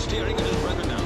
steering of his brother now.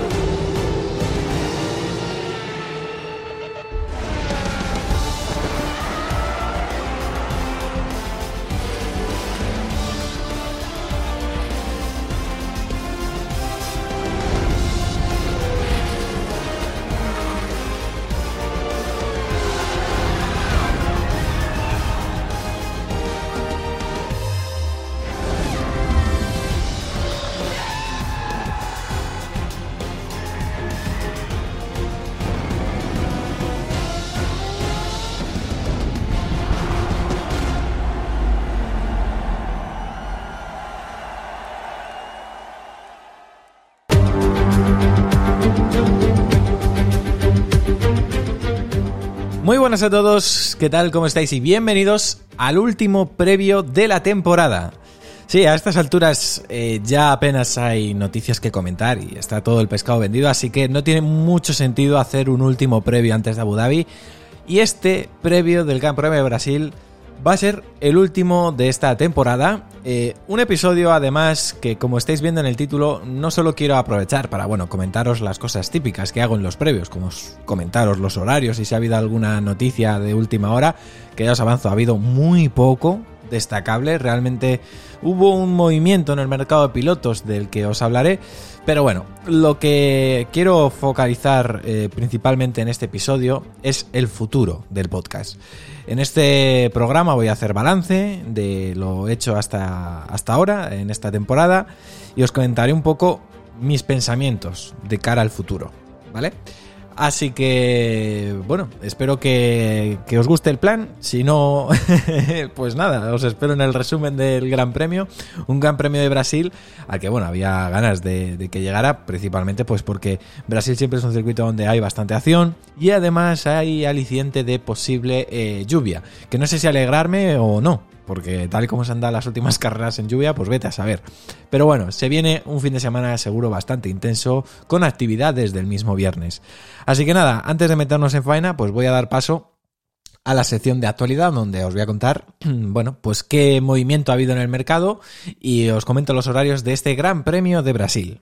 Muy buenas a todos, ¿qué tal? ¿Cómo estáis? Y bienvenidos al último previo de la temporada. Sí, a estas alturas ya apenas hay noticias que comentar y está todo el pescado vendido, así que no tiene mucho sentido hacer un último previo antes de Abu Dhabi. Y este previo del Gran Premio de Brasil va a ser el último de esta temporada. Un episodio además que, como estáis viendo en el título, no solo quiero aprovechar para, comentaros las cosas típicas que hago en los previos, como comentaros los horarios y si ha habido alguna noticia de última hora, que ya os avanzo, ha habido muy poco destacable. Realmente hubo un movimiento en el mercado de pilotos del que os hablaré, pero bueno, lo que quiero focalizar principalmente en este episodio es el futuro del podcast. En este programa voy a hacer balance de lo hecho hasta ahora en esta temporada y os comentaré un poco mis pensamientos de cara al futuro, ¿vale? Así que, bueno, espero que os guste el plan. Si no, pues nada, os espero en el resumen del Gran Premio. Un Gran Premio de Brasil al que, había ganas de que llegara, principalmente pues porque Brasil siempre es un circuito donde hay bastante acción y además hay aliciente de posible lluvia, que no sé si alegrarme o no, porque tal y como se han dado las últimas carreras en lluvia, pues vete a saber. Pero bueno, se viene un fin de semana seguro bastante intenso, con actividad desde el mismo viernes. Así que nada, antes de meternos en faena, pues voy a dar paso a la sección de actualidad, donde os voy a contar, pues qué movimiento ha habido en el mercado y os comento los horarios de este Gran Premio de Brasil.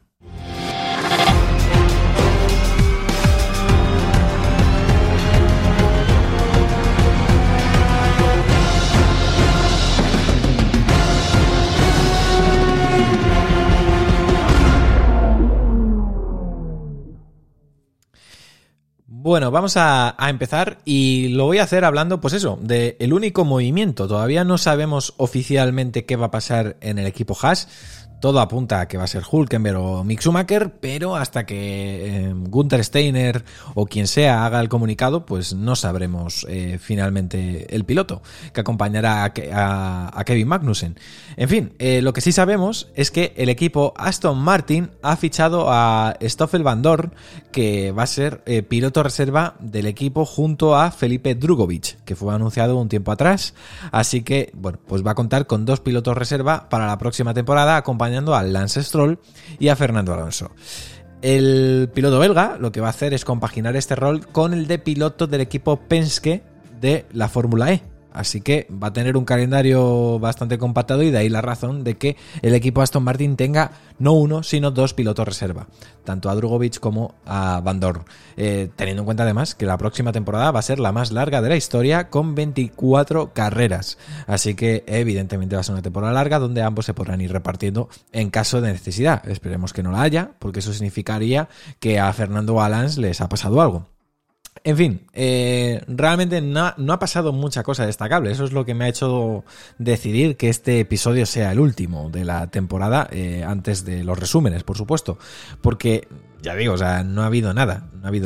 Bueno, vamos a empezar y lo voy a hacer hablando, pues eso, de el único movimiento. Todavía no sabemos oficialmente qué va a pasar en el equipo Haas. Todo apunta a que va a ser Hülkenberg o Mick Schumacher, pero hasta que Günther Steiner o quien sea haga el comunicado, pues no sabremos finalmente el piloto que acompañará a Kevin Magnussen. En fin, lo que sí sabemos es que el equipo Aston Martin ha fichado a Stoffel Vandoorne, que va a ser piloto reserva del equipo junto a Felipe Drugovich, que fue anunciado un tiempo atrás. Así que, pues va a contar con 2 pilotos reserva para la próxima temporada, acompañando a Lance Stroll y a Fernando Alonso. El piloto belga lo que va a hacer es compaginar este rol con el de piloto del equipo Penske de la Fórmula E. Así que va a tener un calendario bastante compactado y de ahí la razón de que el equipo Aston Martin tenga no 1, sino 2 pilotos reserva, tanto a Drugovich como a Vandoorne, teniendo en cuenta además que la próxima temporada va a ser la más larga de la historia con 24 carreras. Así que evidentemente va a ser una temporada larga donde ambos se podrán ir repartiendo en caso de necesidad. Esperemos que no la haya, porque eso significaría que a Fernando o a Lance les ha pasado algo. En fin, realmente no ha pasado mucha cosa destacable. Eso es lo que me ha hecho decidir que este episodio sea el último de la temporada, antes de los resúmenes, por supuesto. Porque, ya digo, no ha habido nada.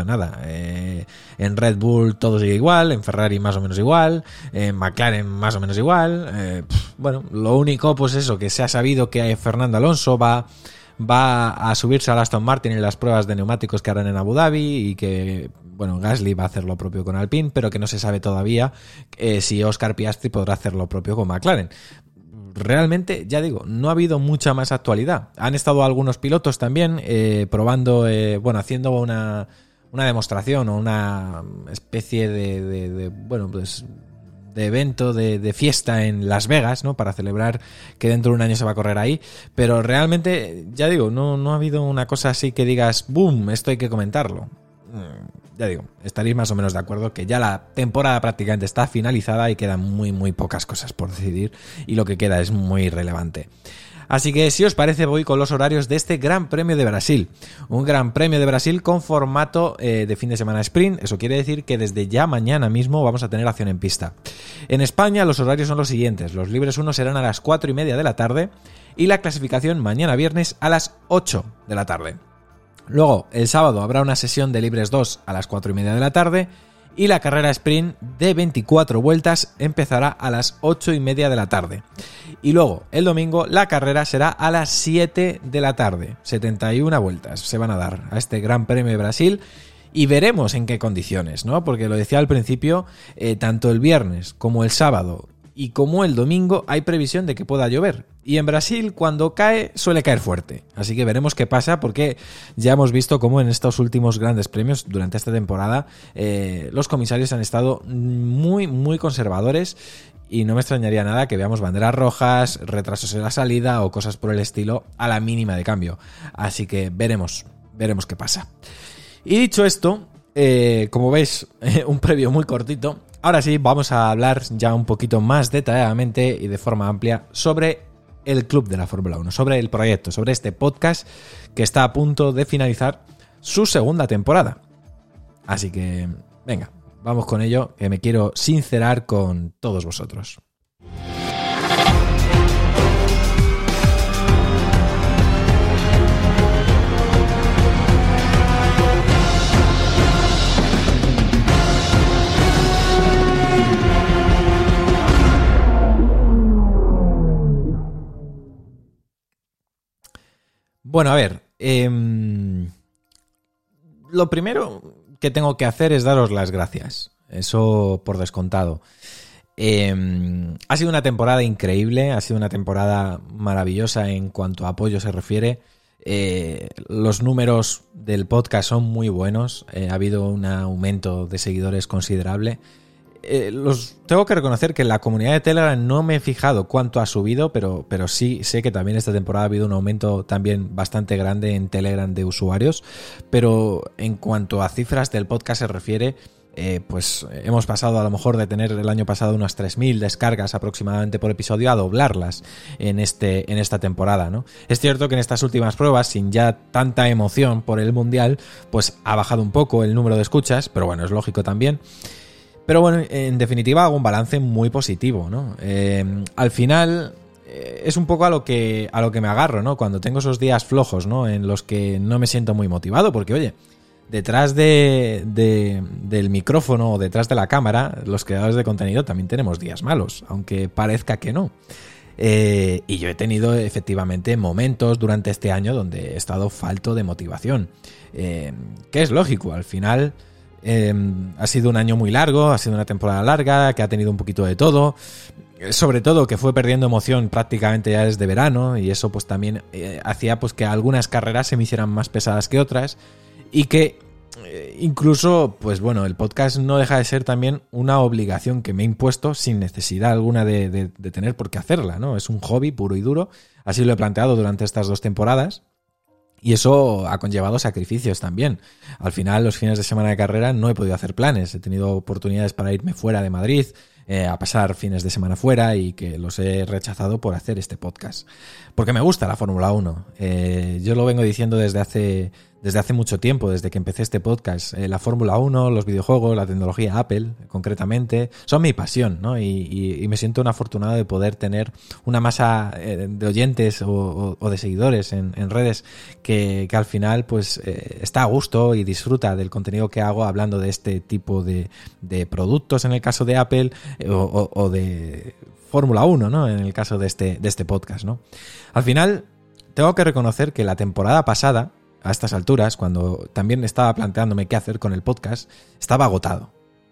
En Red Bull todo sigue igual, en Ferrari más o menos igual, en McLaren más o menos igual. Lo único, pues eso, que se ha sabido que Fernando Alonso va a subirse al Aston Martin en las pruebas de neumáticos que harán en Abu Dhabi y que, Gasly va a hacer lo propio con Alpine, pero que no se sabe todavía si Oscar Piastri podrá hacer lo propio con McLaren. Realmente, ya digo, no ha habido mucha más actualidad. Han estado algunos pilotos también probando, haciendo una demostración o una especie de evento, de fiesta en Las Vegas, ¿no? Para celebrar que dentro de un año se va a correr ahí. Pero realmente, ya digo, no ha habido una cosa así que digas, ¡boom!, esto hay que comentarlo. Ya digo, estaréis más o menos de acuerdo que ya la temporada prácticamente está finalizada y quedan muy pocas cosas por decidir y lo que queda es muy relevante. Así que si os parece voy con los horarios de este Gran Premio de Brasil. Un Gran Premio de Brasil con formato de fin de semana sprint. Eso quiere decir que desde ya mañana mismo vamos a tener acción en pista. En España los horarios son los siguientes. Los libres 1 serán a las 4:30 de la tarde y la clasificación mañana viernes a las 8 de la tarde. Luego, el sábado habrá una sesión de libres 2 a las 4:30 de la tarde y la carrera sprint de 24 vueltas empezará a las 8:30 de la tarde. Y luego, el domingo, la carrera será a las 7 de la tarde. 71 vueltas se van a dar a este Gran Premio de Brasil y veremos en qué condiciones, ¿no? Porque lo decía al principio, tanto el viernes como el sábado y como el domingo hay previsión de que pueda llover. Y en Brasil, cuando cae, suele caer fuerte. Así que veremos qué pasa, porque ya hemos visto cómo en estos últimos grandes premios, durante esta temporada, los comisarios han estado muy conservadores y no me extrañaría nada que veamos banderas rojas, retrasos en la salida o cosas por el estilo a la mínima de cambio. Así que veremos qué pasa. Y dicho esto, como veis, un previo muy cortito. Ahora sí, vamos a hablar ya un poquito más detalladamente y de forma amplia sobre el Club de la Fórmula 1, sobre el proyecto, sobre este podcast que está a punto de finalizar su segunda temporada. Así que, venga, vamos con ello, que me quiero sincerar con todos vosotros. Bueno, a ver, lo primero que tengo que hacer es daros las gracias, eso por descontado. Ha sido una temporada increíble, ha sido una temporada maravillosa en cuanto a apoyo se refiere. Los números del podcast son muy buenos, ha habido un aumento de seguidores considerable. Tengo que reconocer que en la comunidad de Telegram no me he fijado cuánto ha subido, pero sí sé que también esta temporada ha habido un aumento también bastante grande en Telegram de usuarios. Pero en cuanto a cifras del podcast se refiere, pues hemos pasado a lo mejor de tener el año pasado unas 3.000 descargas aproximadamente por episodio a doblarlas en esta temporada, ¿no? Es cierto que en estas últimas pruebas, sin ya tanta emoción por el Mundial, pues ha bajado un poco el número de escuchas, pero bueno, es lógico también. Pero bueno, en definitiva hago un balance muy positivo, ¿no? Al final es un poco a lo que me agarro, ¿no? Cuando tengo esos días flojos, ¿no? En los que no me siento muy motivado, porque oye, detrás del micrófono o detrás de la cámara, los creadores de contenido también tenemos días malos, aunque parezca que no. Y yo he tenido efectivamente momentos durante este año donde he estado falto de motivación, que es lógico, al final. Ha sido un año muy largo, ha sido una temporada larga, que ha tenido un poquito de todo, sobre todo que fue perdiendo emoción prácticamente ya desde verano, y eso pues también hacía pues que algunas carreras se me hicieran más pesadas que otras, y que incluso, pues bueno, el podcast no deja de ser también una obligación que me he impuesto sin necesidad alguna de tener por qué hacerla, ¿no? Es un hobby puro y duro, así lo he planteado durante estas 2 temporadas. Y eso ha conllevado sacrificios también. Al final, los fines de semana de carrera no he podido hacer planes. He tenido oportunidades para irme fuera de Madrid, a pasar fines de semana fuera, y que los he rechazado por hacer este podcast. Porque me gusta la Fórmula 1. Yo lo vengo diciendo desde hace mucho tiempo, desde que empecé este podcast. La Fórmula 1, los videojuegos, la tecnología Apple, concretamente, son mi pasión, ¿no? Y me siento un afortunado de poder tener una masa de oyentes o de seguidores en redes que al final pues está a gusto y disfruta del contenido que hago hablando de este tipo de productos en el caso de Apple, o de Fórmula 1, ¿no? En el caso de este podcast, ¿no? Al final, tengo que reconocer que la temporada pasada, a estas alturas, cuando también estaba planteándome qué hacer con el podcast, estaba agotado.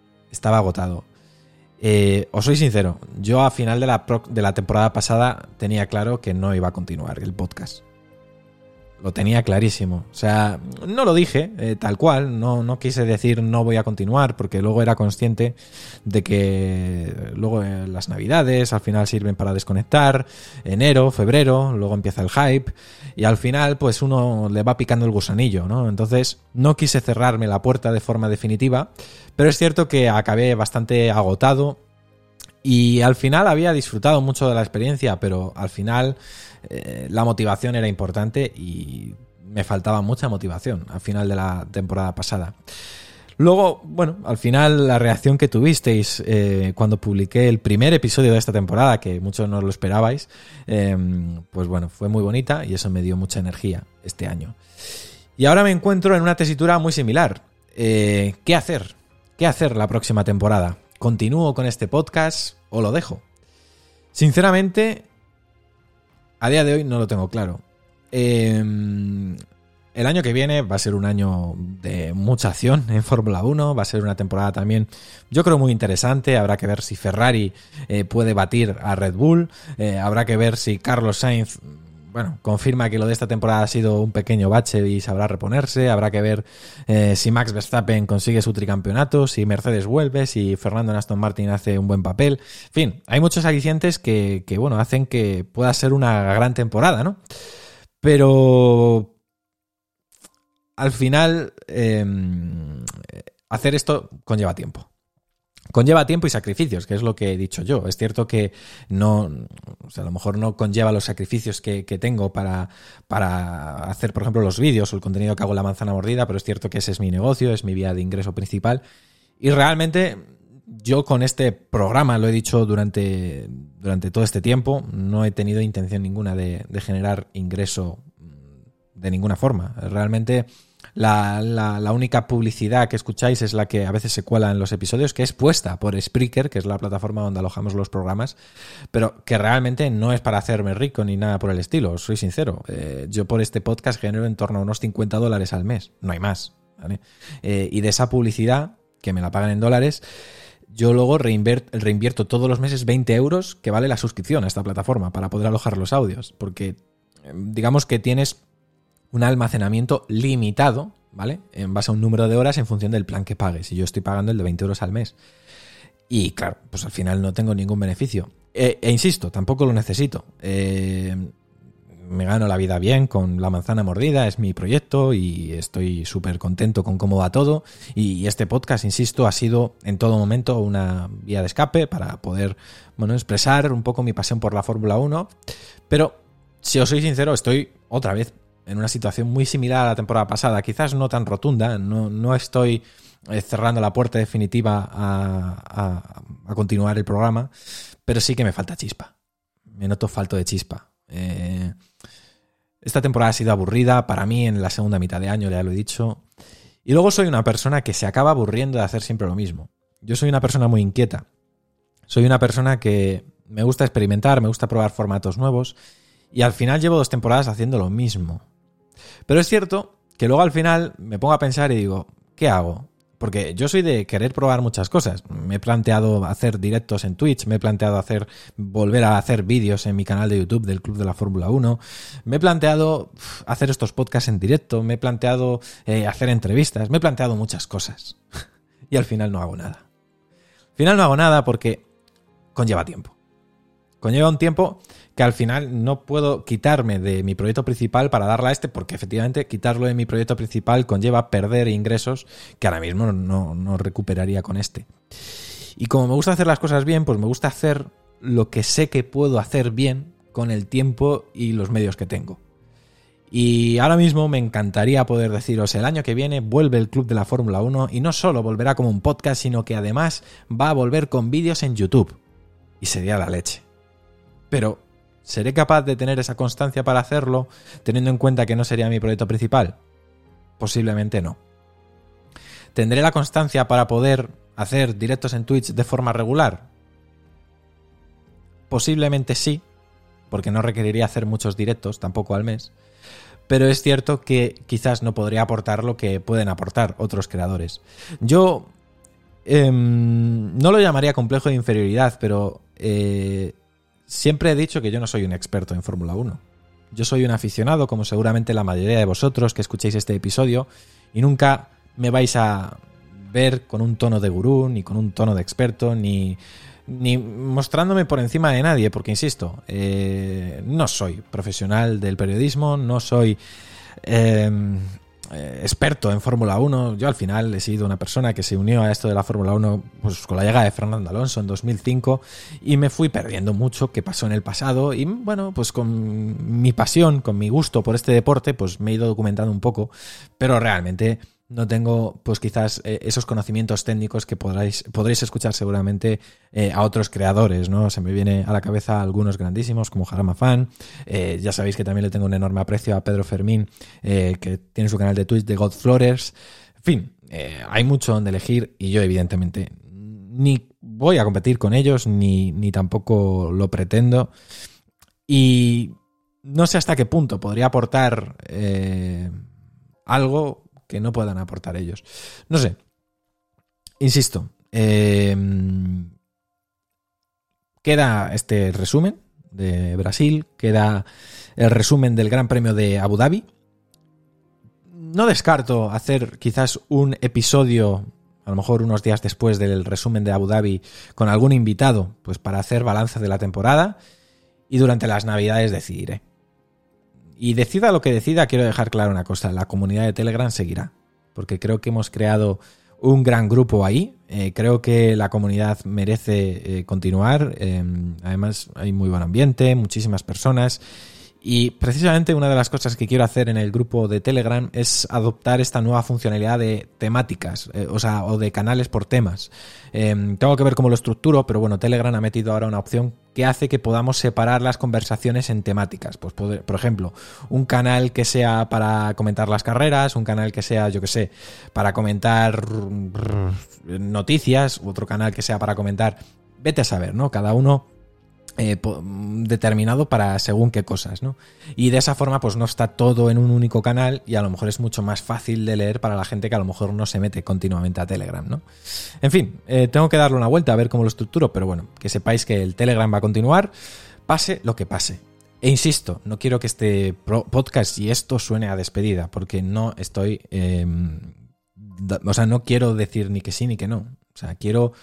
Os soy sincero, yo a final de la temporada pasada tenía claro que no iba a continuar el podcast. Lo tenía clarísimo. O sea, no lo dije tal cual, no quise decir no voy a continuar, porque luego era consciente de que luego las navidades al final sirven para desconectar, enero, febrero, luego empieza el hype y al final pues uno le va picando el gusanillo, ¿no? Entonces no quise cerrarme la puerta de forma definitiva, pero es cierto que acabé bastante agotado. Y al final había disfrutado mucho de la experiencia, pero al final la motivación era importante y me faltaba mucha motivación al final de la temporada pasada. Luego, bueno, al final la reacción que tuvisteis cuando publiqué el primer episodio de esta temporada, que muchos no lo esperabais, pues bueno, fue muy bonita y eso me dio mucha energía este año. Y ahora me encuentro en una tesitura muy similar. ¿Qué hacer? ¿Qué hacer la próxima temporada? ¿Continúo con este podcast o lo dejo? Sinceramente, a día de hoy no lo tengo claro. El año que viene va a ser un año de mucha acción en Fórmula 1, va a ser una temporada también, yo creo, muy interesante. Habrá que ver si Ferrari puede batir a Red Bull, habrá que ver si Carlos Sainz, bueno, confirma que lo de esta temporada ha sido un pequeño bache y sabrá reponerse. Habrá que ver si Max Verstappen consigue su tricampeonato, si Mercedes vuelve, si Fernando en Aston Martin hace un buen papel. En fin, hay muchos alicientes que bueno, hacen que pueda ser una gran temporada, ¿no? Pero al final hacer esto conlleva tiempo. Conlleva tiempo y sacrificios, que es lo que he dicho yo. Es cierto que no, o sea, a lo mejor no conlleva los sacrificios que tengo para hacer, por ejemplo, los vídeos o el contenido que hago en La Manzana Mordida, pero es cierto que ese es mi negocio, es mi vía de ingreso principal. Y realmente yo con este programa, lo he dicho durante todo este tiempo, no he tenido intención ninguna de generar ingreso de ninguna forma. Realmente la única publicidad que escucháis es la que a veces se cuela en los episodios, que es puesta por Spreaker, que es la plataforma donde alojamos los programas, pero que realmente no es para hacerme rico ni nada por el estilo, soy sincero. Yo por este podcast genero en torno a unos $50 al mes, no hay más, ¿vale? Y de esa publicidad, que me la pagan en dólares, yo luego reinvierto todos los meses 20 euros que vale la suscripción a esta plataforma para poder alojar los audios, porque digamos que tienes un almacenamiento limitado, ¿vale? En base a un número de horas en función del plan que pagues. Y yo estoy pagando el de 20 euros al mes. Y claro, pues al final no tengo ningún beneficio. Insisto, tampoco lo necesito. Me gano la vida bien con La Manzana Mordida, es mi proyecto y estoy súper contento con cómo va todo. Y este podcast, insisto, ha sido en todo momento una vía de escape para poder, bueno, expresar un poco mi pasión por la Fórmula 1. Pero, si os soy sincero, estoy otra vez en una situación muy similar a la temporada pasada, quizás no tan rotunda, no estoy cerrando la puerta definitiva a continuar el programa, pero sí que me falta chispa, me noto falto de chispa. Esta temporada ha sido aburrida para mí en la segunda mitad de año, ya lo he dicho, y luego soy una persona que se acaba aburriendo de hacer siempre lo mismo. Yo soy una persona muy inquieta, soy una persona que me gusta experimentar, me gusta probar formatos nuevos, y al final llevo 2 temporadas haciendo lo mismo. Pero es cierto que luego al final me pongo a pensar y digo, ¿qué hago? Porque yo soy de querer probar muchas cosas. Me he planteado hacer directos en Twitch, me he planteado volver a hacer vídeos en mi canal de YouTube del Club de la Fórmula 1, me he planteado hacer estos podcasts en directo, me he planteado hacer entrevistas, me he planteado muchas cosas. Y al final no hago nada. Al final no hago nada porque conlleva tiempo. Conlleva un tiempo que al final no puedo quitarme de mi proyecto principal para darle a este, porque efectivamente quitarlo de mi proyecto principal conlleva perder ingresos que ahora mismo no recuperaría con este. Y como me gusta hacer las cosas bien, pues me gusta hacer lo que sé que puedo hacer bien con el tiempo y los medios que tengo. Y ahora mismo me encantaría poder deciros, el año que viene vuelve el Club de la Fórmula 1 y no solo volverá como un podcast, sino que además va a volver con vídeos en YouTube. Y sería la leche. Pero, ¿seré capaz de tener esa constancia para hacerlo, teniendo en cuenta que no sería mi proyecto principal? Posiblemente no. ¿Tendré la constancia para poder hacer directos en Twitch de forma regular? Posiblemente sí, porque no requeriría hacer muchos directos, tampoco al mes. Pero es cierto que quizás no podría aportar lo que pueden aportar otros creadores. Yo no lo llamaría complejo de inferioridad, pero siempre he dicho que yo no soy un experto en Fórmula 1. Yo soy un aficionado, como seguramente la mayoría de vosotros que escuchéis este episodio, y nunca me vais a ver con un tono de gurú, ni con un tono de experto, ni mostrándome por encima de nadie, porque insisto, no soy profesional del periodismo, no soy experto en Fórmula 1. Yo al final he sido una persona que se unió a esto de la Fórmula 1 pues, con la llegada de Fernando Alonso en 2005 y me fui perdiendo mucho que pasó en el pasado y bueno, pues con mi pasión, con mi gusto por este deporte, pues me he ido documentando un poco, pero realmente no tengo, pues quizás esos conocimientos técnicos que podréis escuchar seguramente a otros creadores, ¿no? Se me viene a la cabeza algunos grandísimos como Jarama Fan. Ya sabéis que también le tengo un enorme aprecio a Pedro Fermín, que tiene su canal de Twitch de Godflores. En fin, hay mucho donde elegir y yo evidentemente ni voy a competir con ellos ni tampoco lo pretendo. Y no sé hasta qué punto podría aportar algo que no puedan aportar ellos. No sé. Insisto. Queda este resumen de Brasil. Queda el resumen del Gran Premio de Abu Dhabi. No descarto hacer quizás un episodio, a lo mejor unos días después del resumen de Abu Dhabi, con algún invitado, pues para hacer balance de la temporada. Y durante las Navidades decidiré. Y decida lo que decida, quiero dejar claro una cosa, la comunidad de Telegram seguirá, porque creo que hemos creado un gran grupo ahí, creo que la comunidad merece continuar, además hay muy buen ambiente, muchísimas personas, y precisamente una de las cosas que quiero hacer en el grupo de Telegram es adoptar esta nueva funcionalidad de temáticas, o de canales por temas. Tengo que ver cómo lo estructuro, pero bueno, Telegram ha metido ahora una opción que hace que podamos separar las conversaciones en temáticas. Pues por ejemplo, un canal que sea para comentar las carreras, un canal que sea, yo qué sé, para comentar noticias, otro canal que sea para comentar, vete a saber, ¿no? Cada uno determinado para según qué cosas, ¿no? Y de esa forma pues no está todo en un único canal y a lo mejor es mucho más fácil de leer para la gente que a lo mejor no se mete continuamente a Telegram, ¿no? En fin, tengo que darle una vuelta a ver cómo lo estructuro, pero bueno, que sepáis que el Telegram va a continuar, pase lo que pase. E insisto, no quiero que este podcast y esto suene a despedida, porque no estoy... no quiero decir ni que sí ni que no. O sea, quiero...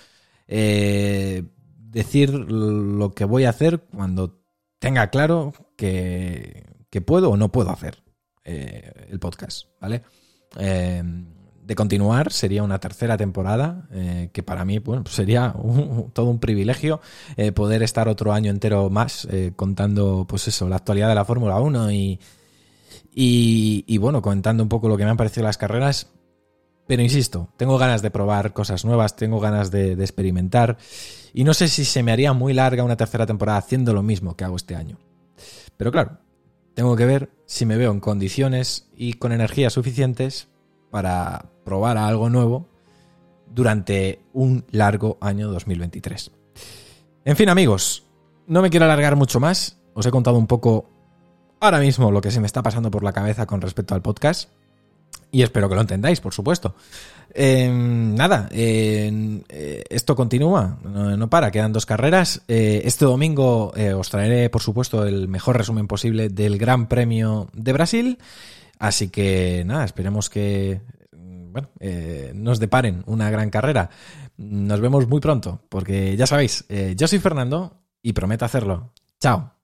decir lo que voy a hacer cuando tenga claro que puedo o no puedo hacer el podcast, ¿vale? De continuar sería una tercera temporada que para mí bueno, pues sería todo un privilegio poder estar otro año entero más contando pues eso, la actualidad de la Fórmula 1 y bueno, comentando un poco lo que me han parecido las carreras. Pero insisto, tengo ganas de probar cosas nuevas, tengo ganas de experimentar y no sé si se me haría muy larga una tercera temporada haciendo lo mismo que hago este año. Pero claro, tengo que ver si me veo en condiciones y con energías suficientes para probar algo nuevo durante un largo año 2023. En fin, amigos, no me quiero alargar mucho más. Os he contado un poco ahora mismo lo que se me está pasando por la cabeza con respecto al podcast. Y espero que lo entendáis, por supuesto. Esto continúa, no para, quedan 2 carreras. Este domingo os traeré, por supuesto, el mejor resumen posible del Gran Premio de Brasil. Así que nada, esperemos que nos deparen una gran carrera. Nos vemos muy pronto, porque ya sabéis, yo soy Fernando y prometo hacerlo. Chao.